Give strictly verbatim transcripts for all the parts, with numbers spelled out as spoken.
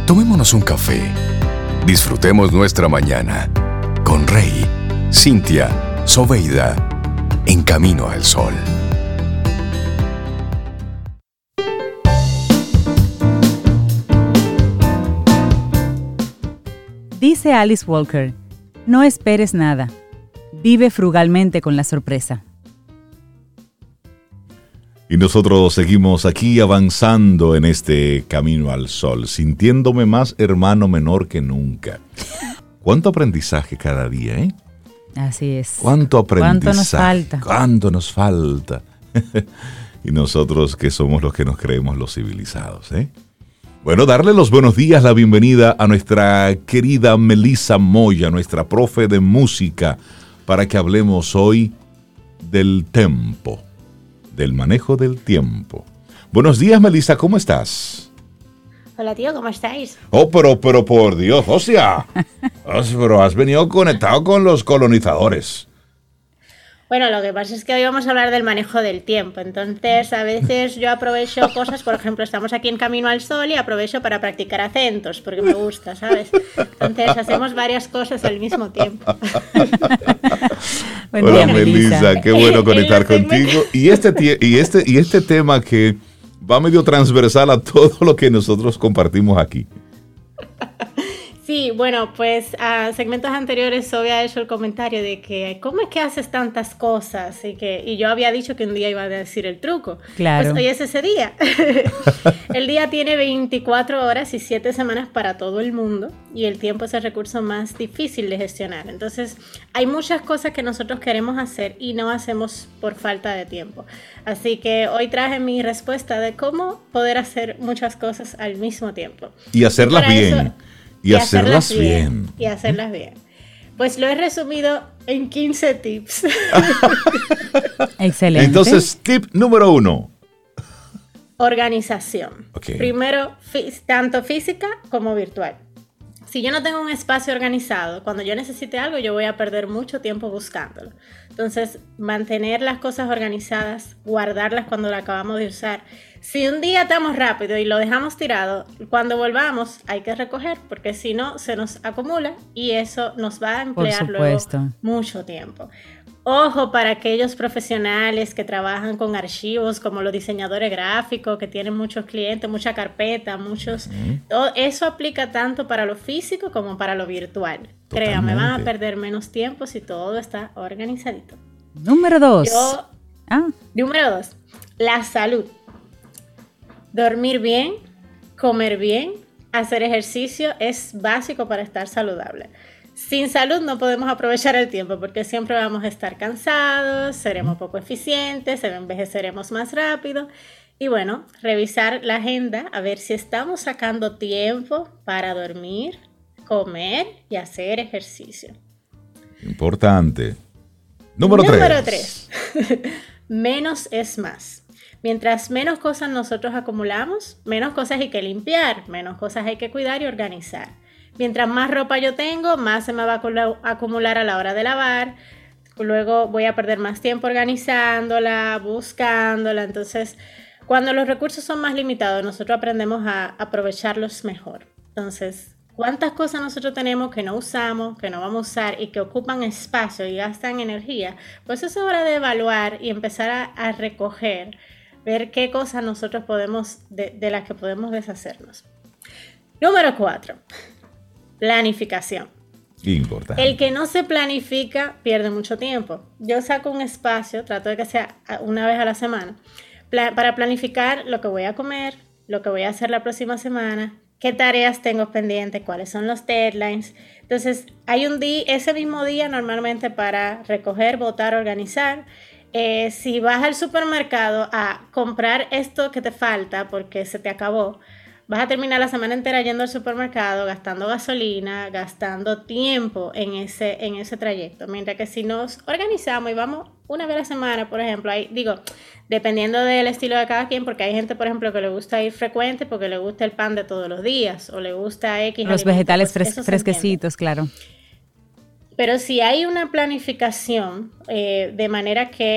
Tomémonos un café. Disfrutemos nuestra mañana con Rey, Cintia, Soveida, en Camino al Sol. Dice Alice Walker, no esperes nada, vive frugalmente con la sorpresa. Y nosotros seguimos aquí avanzando en este Camino al Sol, sintiéndome más hermano menor que nunca. ¿Cuánto aprendizaje cada día, eh? Así es. ¿Cuánto aprendizaje? ¿Cuánto nos falta? ¿Cuánto nos falta? Y nosotros que somos los que nos creemos los civilizados, ¿eh? Bueno, darle los buenos días, la bienvenida a nuestra querida Melissa Moya, nuestra profe de música, para que hablemos hoy del tempo, del manejo del tiempo. Buenos días, Melissa, ¿cómo estás? Hola, tío, ¿cómo estáis? Oh, pero, pero por Dios, o sea, pero has venido conectado con los colonizadores. Bueno, lo que pasa es que hoy vamos a hablar del manejo del tiempo. Entonces, a veces yo aprovecho cosas, por ejemplo, estamos aquí en Camino al Sol y aprovecho para practicar acentos, porque me gusta, ¿sabes? Entonces, hacemos varias cosas al mismo tiempo. Buen Hola, día, Melissa, Melissa. qué bueno conectar En la contigo. Y este, tie- y, este, y este tema que va medio transversal a todo lo que nosotros compartimos aquí. Sí, bueno, pues a segmentos anteriores Sobe ha hecho el comentario de que ¿cómo es que haces tantas cosas? Y, que, y yo había dicho que un día iba a decir el truco. Claro. Pues hoy es ese día. El día tiene veinticuatro horas y siete semanas para todo el mundo y el tiempo es el recurso más difícil de gestionar. Entonces, hay muchas cosas que nosotros queremos hacer y no hacemos por falta de tiempo. Así que hoy traje mi respuesta de cómo poder hacer muchas cosas al mismo tiempo. Y hacerlas para bien. eso- Y, hacerlas, bien. Y hacerlas bien. Pues lo he resumido en quince tips. Excelente. Entonces, tip número uno. Organización. Ok. Primero, fí- tanto física como virtual. Si yo no tengo un espacio organizado, cuando yo necesite algo, yo voy a perder mucho tiempo buscándolo. Entonces, mantener las cosas organizadas, guardarlas cuando las acabamos de usar. Si un día estamos rápido y lo dejamos tirado, cuando volvamos hay que recoger, porque si no, se nos acumula y eso nos va a emplear luego supuesto. mucho tiempo. Ojo para aquellos profesionales que trabajan con archivos, como los diseñadores gráficos, que tienen muchos clientes, mucha carpeta, muchos... Uh-huh. Todo eso aplica tanto para lo físico como para lo virtual. Créanme, van a Totalmente. perder menos tiempo si todo está organizadito. Número dos. Yo, Ah, número dos, la salud. Dormir bien, comer bien, hacer ejercicio es básico para estar saludable. Sin salud no podemos aprovechar el tiempo porque siempre vamos a estar cansados, seremos poco eficientes, envejeceremos más rápido. Y bueno, revisar la agenda a ver si estamos sacando tiempo para dormir, comer y hacer ejercicio. Importante. Número tres. Número tres. Menos es más. Mientras menos cosas nosotros acumulamos, menos cosas hay que limpiar, menos cosas hay que cuidar y organizar. Mientras más ropa yo tengo, más se me va a acumular a la hora de lavar. Luego voy a perder más tiempo organizándola, buscándola. Entonces, cuando los recursos son más limitados, nosotros aprendemos a aprovecharlos mejor. Entonces, ¿cuántas cosas nosotros tenemos que no usamos, que no vamos a usar y que ocupan espacio y gastan energía? Pues es hora de evaluar y empezar a, a recoger, ver qué cosas nosotros podemos, de, de las que podemos deshacernos. Número cuatro. Planificación. Importante. El que no se planifica pierde mucho tiempo. Yo saco un espacio, trato de que sea una vez a la semana, pla- para planificar lo que voy a comer, lo que voy a hacer la próxima semana, qué tareas tengo pendientes, cuáles son los deadlines. Entonces, hay un día, ese mismo día normalmente para recoger, botar, organizar. Eh, si vas al supermercado a comprar esto que te falta porque se te acabó, vas a terminar la semana entera yendo al supermercado, gastando gasolina, gastando tiempo en ese, en ese trayecto. Mientras que si nos organizamos y vamos una vez a la semana, por ejemplo, ahí, digo, dependiendo del estilo de cada quien, porque hay gente, por ejemplo, que le gusta ir frecuente porque le gusta el pan de todos los días o le gusta X los alimento, vegetales pues fres- eso se entiende. fresquecitos, claro. Pero si hay una planificación eh, de manera que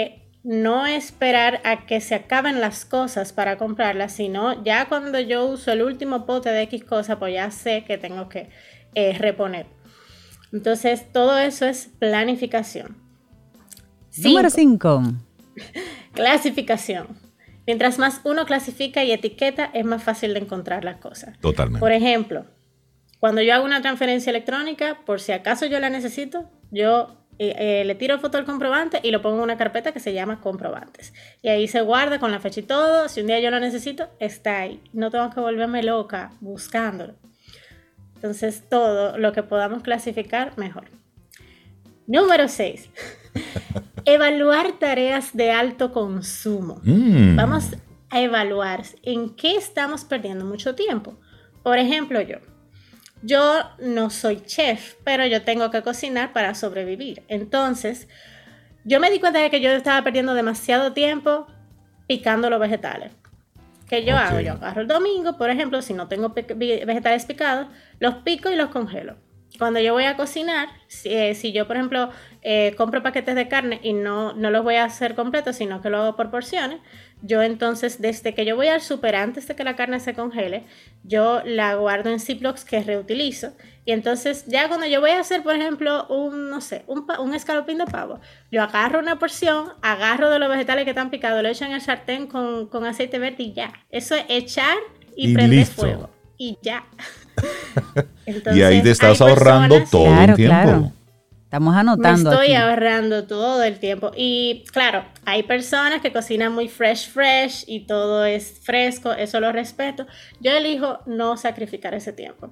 no esperar a que se acaben las cosas para comprarlas, sino ya cuando yo uso el último pote de X cosa, pues ya sé que tengo que eh, reponer. Entonces, todo eso es planificación. Número cinco. Clasificación. Mientras más uno clasifica y etiqueta, es más fácil de encontrar las cosas. Totalmente. Por ejemplo, cuando yo hago una transferencia electrónica, por si acaso yo la necesito, yo eh, eh, le tiro foto al comprobante y lo pongo en una carpeta que se llama comprobantes. Y ahí se guarda con la fecha y todo. Si un día yo lo necesito, está ahí. No tengo que volverme loca buscándolo. Entonces, todo lo que podamos clasificar, mejor. Número seis. Evaluar tareas de alto consumo. Mm. Vamos a evaluar en qué estamos perdiendo mucho tiempo. Por ejemplo, yo. Yo no soy chef, pero yo tengo que cocinar para sobrevivir. Entonces, yo me di cuenta de que yo estaba perdiendo demasiado tiempo picando los vegetales. ¿Qué yo okay. hago? Yo agarro el domingo, por ejemplo, si no tengo vegetales picados, los pico y los congelo. Cuando yo voy a cocinar, si, eh, si yo, por ejemplo, eh, compro paquetes de carne y no, no los voy a hacer completos, sino que lo hago por porciones, yo entonces, desde que yo voy al súper, antes de que la carne se congele, yo la guardo en Ziplocs que reutilizo. Y entonces, ya cuando yo voy a hacer, por ejemplo, un, no sé, un, un escalopín de pavo, yo agarro una porción, agarro de los vegetales que están picados, lo echo en el sartén con, con aceite verde y ya. Eso es echar y, y prender listo. Fuego. Y ya. Entonces, y ahí te estás ahorrando personas, todo claro, el tiempo. Claro. Estamos anotando. Me estoy aquí. ahorrando todo el tiempo. Y claro, hay personas que cocinan muy fresh, fresh y todo es fresco. Eso lo respeto. Yo elijo no sacrificar ese tiempo.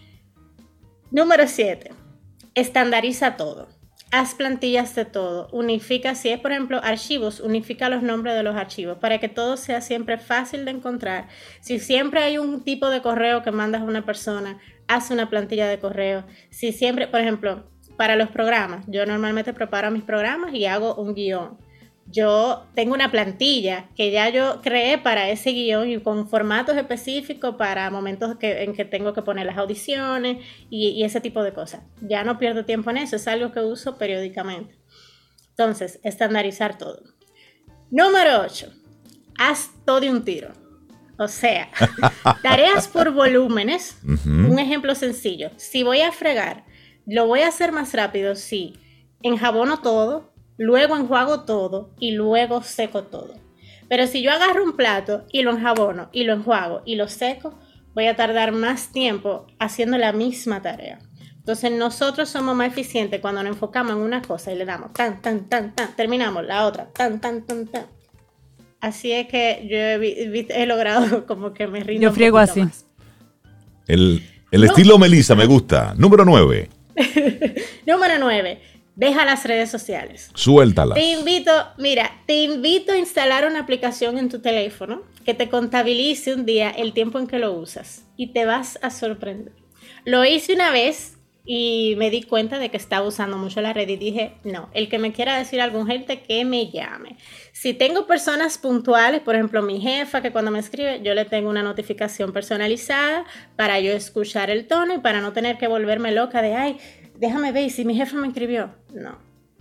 Número siete. Estandariza todo. Haz plantillas de todo. Unifica, si es por ejemplo archivos, unifica los nombres de los archivos para que todo sea siempre fácil de encontrar. Si siempre hay un tipo de correo que mandas a una persona, haz una plantilla de correo. Si siempre, por ejemplo, para los programas, yo normalmente preparo mis programas y hago un guión. Yo tengo una plantilla que ya yo creé para ese guión y con formatos específicos para momentos que, en que tengo que poner las audiciones y, y ese tipo de cosas. Ya no pierdo tiempo en eso, es algo que uso periódicamente. Entonces, estandarizar todo. Número ocho. Haz todo de un tiro. O sea, tareas por volúmenes. Uh-huh. Un ejemplo sencillo. Si voy a fregar, lo voy a hacer más rápido si enjabono todo, luego enjuago todo y luego seco todo. Pero si yo agarro un plato y lo enjabono y lo enjuago y lo seco, voy a tardar más tiempo haciendo la misma tarea. Entonces nosotros somos más eficientes cuando nos enfocamos en una cosa y le damos tan, tan, tan, tan, terminamos la otra, tan, tan, tan, tan. Así es que yo he, he logrado como que me rindo. Yo friego así. Más. El, el no. estilo Melissa me gusta. Número nueve. Número nueve. Deja las redes sociales. Suéltalas. Te invito, mira, te invito a instalar una aplicación en tu teléfono que te contabilice un día el tiempo en que lo usas y te vas a sorprender. Lo hice una vez y me di cuenta de que estaba usando mucho la red y dije, no, el que me quiera decir algún gente que me llame. Si tengo personas puntuales, por ejemplo, mi jefa, que cuando me escribe, yo le tengo una notificación personalizada para yo escuchar el tono y para no tener que volverme loca de, ay, déjame ver si mi jefe me escribió. No.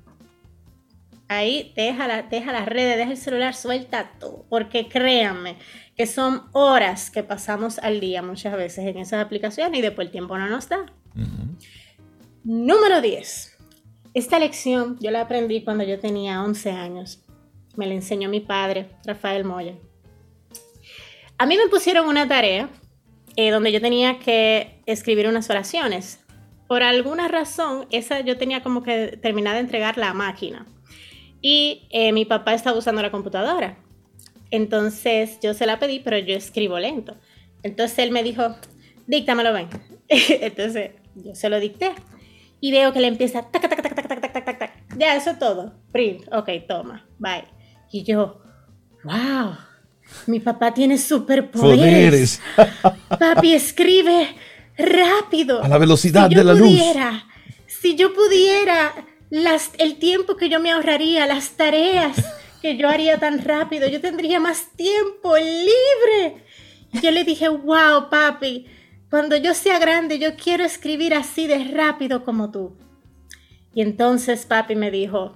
Ahí deja, la, deja las redes, deja el celular, suelta todo. Porque créanme que son horas que pasamos al día muchas veces en esas aplicaciones y después el tiempo no nos da. Uh-huh. Número diez. Esta lección yo la aprendí cuando yo tenía once años. Me la enseñó mi padre, Rafael Moya. A mí me pusieron una tarea eh, donde yo tenía que escribir unas oraciones. Por alguna razón, esa yo tenía como que terminar de entregar la máquina. Y eh, mi papá estaba usando la computadora. Entonces, yo se la pedí, pero yo escribo lento. Entonces, él me dijo, díctamelo, ven. Entonces, yo se lo dicté. Y veo que le empieza, tac, tac, tac, tac, tac, tac, tac, tac. Ya, eso es todo. Print. Ok, toma. Bye. Y yo, wow, mi papá tiene superpoderes. Papi, escribe rápido. A la velocidad si de la pudiera, luz. Si yo pudiera, las, el tiempo que yo me ahorraría, las tareas que yo haría tan rápido, yo tendría más tiempo libre. Y yo le dije, wow, papi, cuando yo sea grande, yo quiero escribir así de rápido como tú. Y entonces papi me dijo,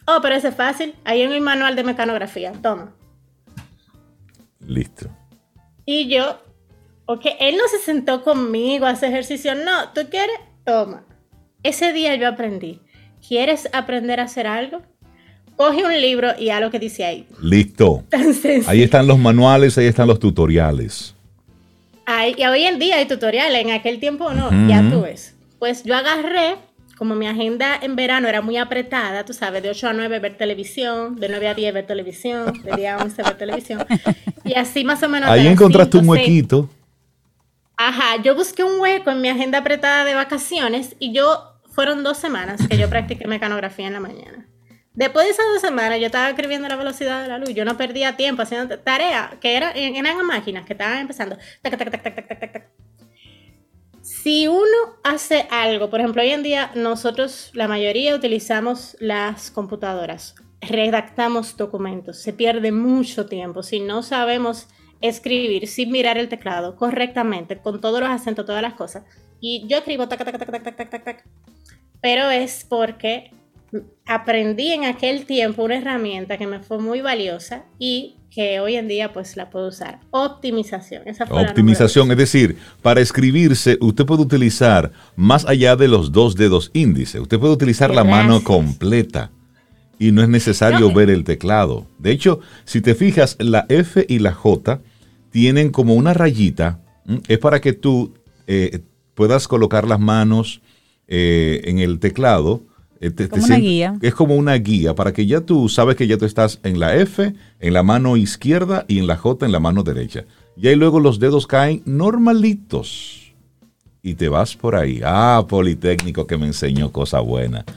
Oh, pero ese es fácil. Ahí en el manual de mecanografía. Toma. Listo. Y yo, ok, él no se sentó conmigo a hacer ejercicio. No, ¿tú quieres? Toma. Ese día yo aprendí. ¿Quieres aprender a hacer algo? Coge un libro y haz lo que dice ahí. Listo. Ahí están los manuales, ahí están los tutoriales. Ay, y hoy en día hay tutoriales, en aquel tiempo no, uh-huh. Ya tú ves. Pues yo agarré, como mi agenda en verano era muy apretada, tú sabes, de ocho a nueve ver televisión, de nueve a diez ver televisión, de diez a once ver televisión, y así más o menos. Ahí encontraste un huequito. Ajá, yo busqué un hueco en mi agenda apretada de vacaciones y yo, fueron dos semanas que yo practiqué mecanografía en la mañana. Después de esas dos semanas yo estaba escribiendo a la velocidad de la luz, yo no perdía tiempo haciendo tareas que era, eran máquinas que estaban empezando. Tac, tac, tac, tac, tac, tac, tac. Si uno hace algo, por ejemplo, hoy en día nosotros, la mayoría, utilizamos las computadoras, redactamos documentos, se pierde mucho tiempo si no sabemos escribir sin mirar el teclado correctamente, con todos los acentos, todas las cosas. Y yo escribo tac, tac, tac, tac, tac, tac, tac, pero es porque aprendí en aquel tiempo una herramienta que me fue muy valiosa y que hoy en día pues la puedo usar. Optimización. Esa fue Optimización, es decir, para escribirse usted puede utilizar más allá de los dos dedos índice, usted puede utilizar Gracias. La mano completa y no es necesario no, ver el teclado. De hecho, si te fijas, la F y la J tienen como una rayita, ¿m? Es para que tú eh, puedas colocar las manos eh, en el teclado. Te, te como una guía. Es como una guía para que ya tú sabes que ya tú estás en la F, en la mano izquierda y en la J en la mano derecha. Y ahí luego los dedos caen normalitos. Y te vas por ahí. Ah, Politécnico que me enseñó cosa buena.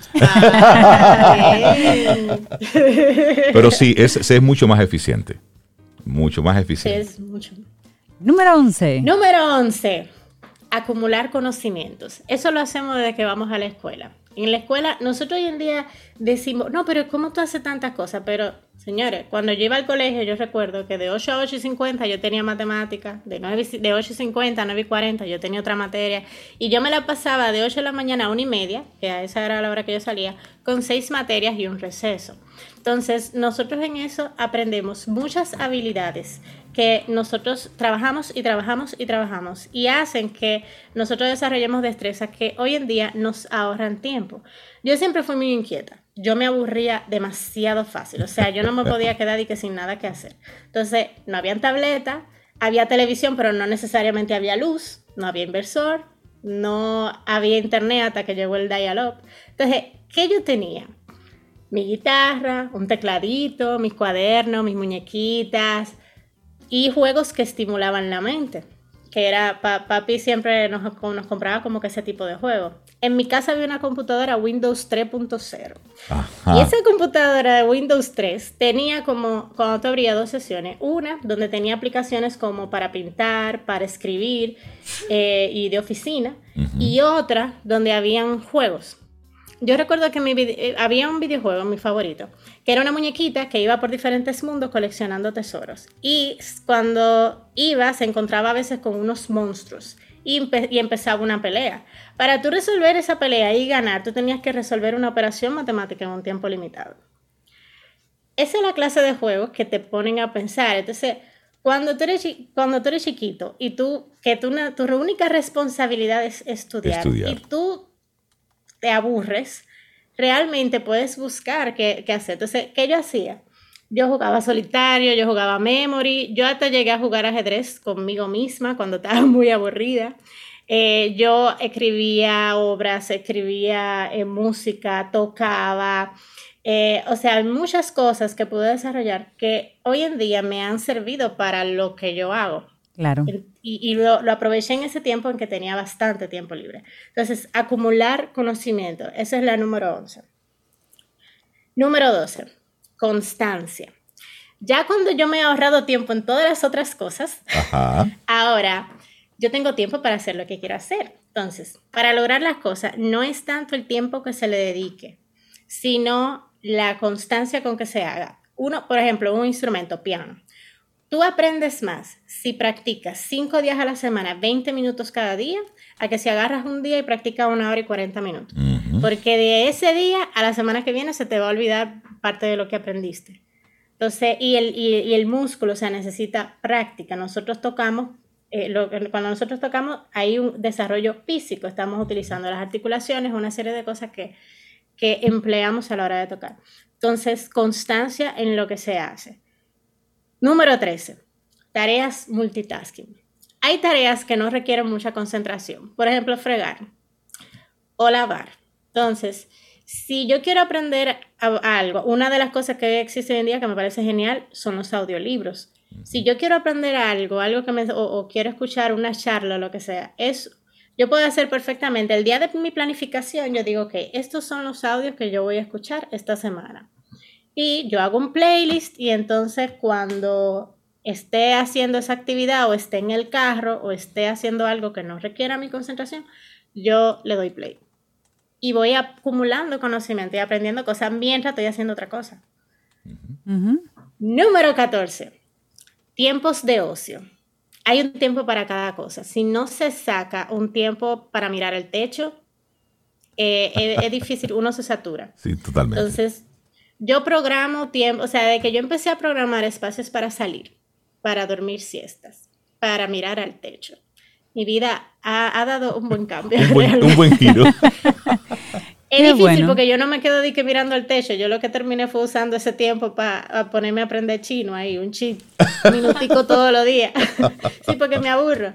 Pero sí, es, es mucho más eficiente. Mucho más eficiente. Es mucho. Número once. Número once. Acumular conocimientos. Eso lo hacemos desde que vamos a la escuela. En la escuela, nosotros hoy en día decimos, no, pero ¿cómo tú haces tantas cosas? Pero, señores, cuando yo iba al colegio, yo recuerdo que de ocho a ocho y cincuenta yo tenía matemáticas, de, nueve, de ocho y cincuenta a nueve y cuarenta yo tenía otra materia, y yo me la pasaba de ocho de la mañana a una y media, que a esa era la hora que yo salía, con seis materias y un receso. Entonces, nosotros en eso aprendemos muchas habilidades que nosotros trabajamos y trabajamos y trabajamos y hacen que nosotros desarrollemos destrezas que hoy en día nos ahorran tiempo. Yo siempre fui muy inquieta. Yo me aburría demasiado fácil. O sea, yo no me podía quedar y que sin nada que hacer. Entonces, no había tableta, había televisión, pero no necesariamente había luz, no había inversor, no había internet hasta que llegó el dial-up. Entonces, ¿qué yo tenía? Mi guitarra, un tecladito, mis cuadernos, mis muñequitas y juegos que estimulaban la mente, que era, pa, papi siempre nos, nos compraba como que ese tipo de juegos. En mi casa había una computadora Windows tres punto cero. Y esa computadora de Windows tres tenía como, cuando te abría dos sesiones, una donde tenía aplicaciones como para pintar, para escribir eh, y de oficina, uh-huh. y otra donde habían juegos. Yo recuerdo que mi vide- había un videojuego, mi favorito, que era una muñequita que iba por diferentes mundos coleccionando tesoros. Y cuando iba, se encontraba a veces con unos monstruos y, empe- y empezaba una pelea. Para tú resolver esa pelea y ganar, tú tenías que resolver una operación matemática en un tiempo limitado. Esa es la clase de juegos que te ponen a pensar. Entonces, cuando tú eres, chi- cuando tú eres chiquito y tú, que tú, tu única responsabilidad es estudiar, estudiar. y tú te aburres, realmente puedes buscar qué, qué hacer. Entonces, ¿qué yo hacía? Yo jugaba solitario, yo jugaba memory, yo hasta llegué a jugar ajedrez conmigo misma cuando estaba muy aburrida. Eh, yo escribía obras, escribía eh, música, tocaba, eh, o sea, hay muchas cosas que pude desarrollar que hoy en día me han servido para lo que yo hago. Claro. Y, y lo, lo aproveché en ese tiempo en que tenía bastante tiempo libre. Entonces, acumular conocimiento. Esa es la número once. Número doce. Constancia. Ya cuando yo me he ahorrado tiempo en todas las otras cosas, Ajá. ahora yo tengo tiempo para hacer lo que quiero hacer. Entonces, para lograr las cosas, no es tanto el tiempo que se le dedique, sino la constancia con que se haga. Uno, por ejemplo, un instrumento, piano. Tú aprendes más si practicas cinco días a la semana, veinte minutos cada día, a que si agarras un día y practicas una hora y cuarenta minutos. Uh-huh. Porque de ese día a la semana que viene se te va a olvidar parte de lo que aprendiste. Entonces, y el, y, y el músculo, o sea, necesita práctica. Nosotros tocamos, eh, lo, cuando nosotros tocamos, hay un desarrollo físico. Estamos utilizando las articulaciones, una serie de cosas que, que empleamos a la hora de tocar. Entonces, constancia en lo que se hace. Número trece, tareas multitasking. Hay tareas que no requieren mucha concentración. Por ejemplo, fregar o lavar. Entonces, si yo quiero aprender a, a algo, una de las cosas que existe hoy en día que me parece genial son los audiolibros. Si yo quiero aprender algo, algo que me, o, o quiero escuchar una charla o lo que sea, es, yo puedo hacer perfectamente. El día de mi planificación, yo digo, ok, estos son los audios que yo voy a escuchar esta semana. Y yo hago un playlist y entonces cuando esté haciendo esa actividad o esté en el carro o esté haciendo algo que no requiera mi concentración, yo le doy play. Y voy acumulando conocimiento y aprendiendo cosas mientras estoy haciendo otra cosa. Uh-huh. Número catorce. Tiempos de ocio. Hay un tiempo para cada cosa. Si no se saca un tiempo para mirar el techo, eh, es, es difícil, uno se satura. Sí, totalmente. Entonces, yo programo tiempo, o sea, de que yo empecé a programar espacios para salir, para dormir siestas, para mirar al techo. Mi vida ha, ha dado un buen cambio. un, buen, un buen giro. Es difícil bueno. Porque yo no me quedo de que mirando al techo. Yo lo que terminé fue usando ese tiempo para ponerme a aprender chino ahí, un chip, un minutico todos los días. Sí, porque me aburro.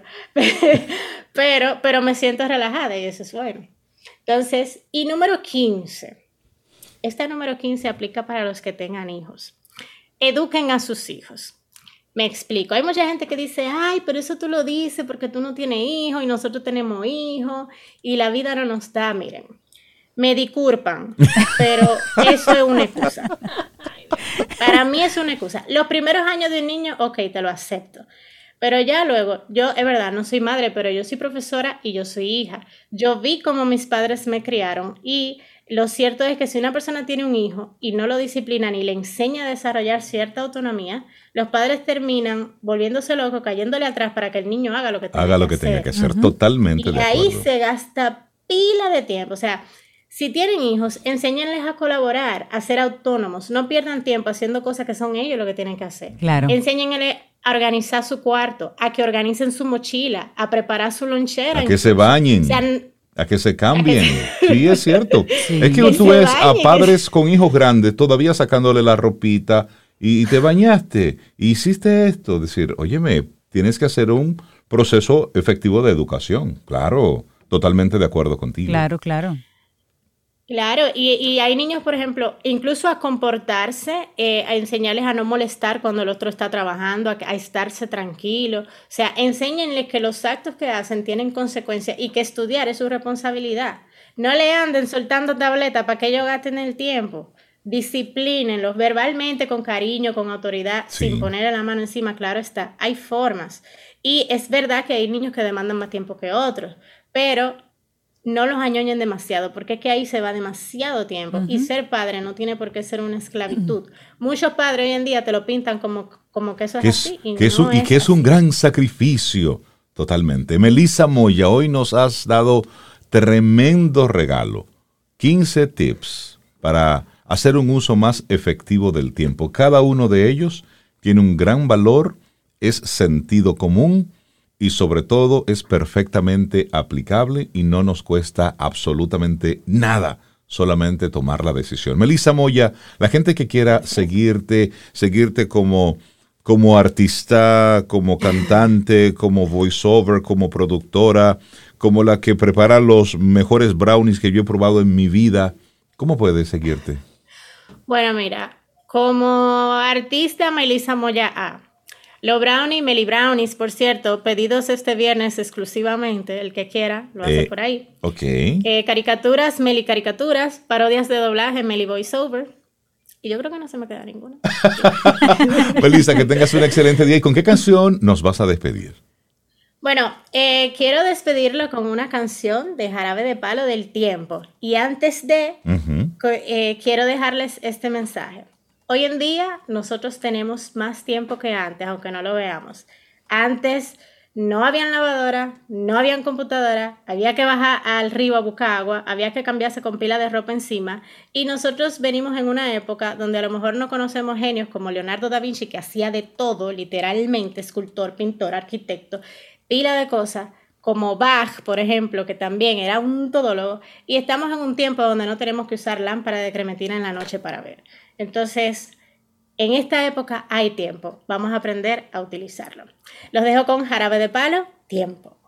Pero, pero me siento relajada y eso es bueno. Entonces, y número quince. Esta número quince aplica para los que tengan hijos. Eduquen a sus hijos. Me explico. Hay mucha gente que dice, ay, pero eso tú lo dices porque tú no tienes hijos y nosotros tenemos hijos y la vida no nos da. Miren, me disculpan, pero eso es una excusa. Para mí es una excusa. Los primeros años de un niño, ok, te lo acepto. Pero ya luego, yo, es verdad, no soy madre, pero yo soy profesora y yo soy hija. Yo vi cómo mis padres me criaron y lo cierto es que si una persona tiene un hijo y no lo disciplina ni le enseña a desarrollar cierta autonomía, los padres terminan volviéndose locos, cayéndole atrás para que el niño haga lo que tenga haga lo que, que hacer. tenga que hacer. Uh-huh. Totalmente y de acuerdo. acuerdo. Ahí se gasta pila de tiempo. O sea, si tienen hijos, enséñenles a colaborar, a ser autónomos. No pierdan tiempo haciendo cosas que son ellos lo que tienen que hacer. Claro. Enséñenles a organizar su cuarto, a que organicen su mochila, a preparar su lonchera. A que se bañen. O sea, a que se cambien. Que se... Sí, es cierto. Sí. Es que, que tú ves bañen. A padres con hijos grandes todavía sacándole la ropita y, y te bañaste, y hiciste esto. Decir, óyeme, tienes que hacer un proceso efectivo de educación. Claro, totalmente de acuerdo contigo. Claro, claro. Claro, y, y hay niños, por ejemplo, incluso a comportarse, eh, a enseñarles a no molestar cuando el otro está trabajando, a, a estarse tranquilo. O sea, enséñenles que los actos que hacen tienen consecuencias y que estudiar es su responsabilidad. No le anden soltando tabletas para que ellos gasten el tiempo. Disciplínenlos verbalmente, con cariño, con autoridad, sí. Sin ponerle la mano encima, claro está. Hay formas. Y es verdad que hay niños que demandan más tiempo que otros, pero no los añoñen demasiado, porque es que ahí se va demasiado tiempo. Uh-huh. Y ser padre no tiene por qué ser una esclavitud. Uh-huh. Muchos padres hoy en día te lo pintan como, como que eso es, es así. Y, que no es un, es y que así. es un gran sacrificio, totalmente. Melissa Moya, hoy nos has dado tremendo regalo. quince tips para hacer un uso más efectivo del tiempo. Cada uno de ellos tiene un gran valor, es sentido común, y sobre todo es perfectamente aplicable y no nos cuesta absolutamente nada, solamente tomar la decisión. Melissa Moya, la gente que quiera seguirte, seguirte como, como artista, como cantante, como voiceover, como productora, como la que prepara los mejores brownies que yo he probado en mi vida, ¿cómo puede seguirte? Bueno, mira, como artista, Melissa Moya A. Los brownies, Meli Brownies, por cierto, pedidos este viernes exclusivamente, el que quiera, lo hace eh, por ahí. Ok. Eh, caricaturas, Meli Caricaturas, parodias de doblaje, Meli Voiceover. Y yo creo que no se me queda ninguna. Melissa, que tengas un excelente día. ¿Y con qué canción nos vas a despedir? Bueno, eh, quiero despedirlo con una canción de Jarabe de Palo, del Tiempo. Y antes de, uh-huh. eh, quiero dejarles este mensaje. Hoy en día nosotros tenemos más tiempo que antes, aunque no lo veamos. Antes no habían lavadora, no habían computadora, había que bajar al río a buscar agua, había que cambiarse con pila de ropa encima, y nosotros venimos en una época donde a lo mejor no conocemos genios como Leonardo da Vinci, que hacía de todo, literalmente, escultor, pintor, arquitecto, pila de cosas, como Bach, por ejemplo, que también era un todólogo, y estamos en un tiempo donde no tenemos que usar lámpara de cremetina en la noche para ver. Entonces, en esta época hay tiempo, vamos a aprender a utilizarlo. Los dejo con Jarabe de Palo, Tiempo.